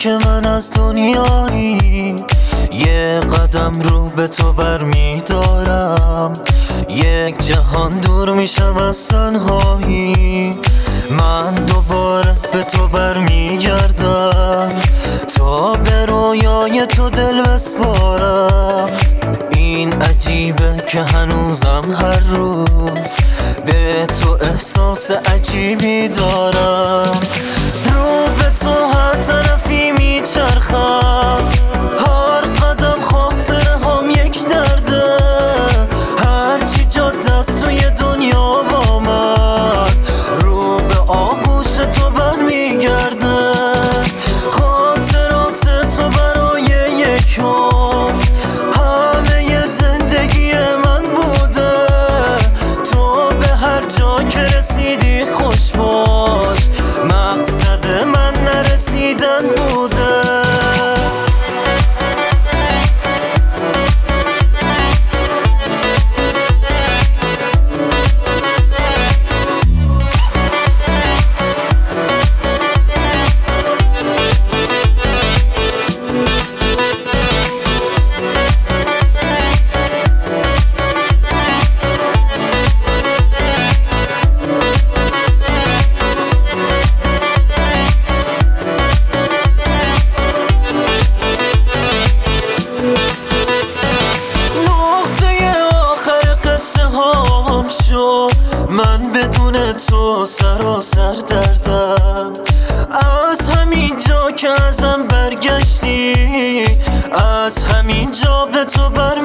که من از دنیایی یه قدم رو به تو برمیدارم، یک جهان دور میشم از تنهایی. من دوباره به تو برمیگردم تا به رویای تو دل بسپارم. این عجیبه که هنوزم هر روز به تو احساس عجیبی دارم. رو به تو هر طرفی میچرخم، هر قدم خاطره هم یک درده. هرچی جاده است توی دنیا با من رو به آغوش تو برمیگرده. خاطرات تو برای یکم همه زندگی من بوده. تو به هر جا که رسیدی خوش باش، مقصد من نرسیدن بوده. من بدون تو سراسر دردم. از همین جا که ازم برگشتی، از همین جا به تو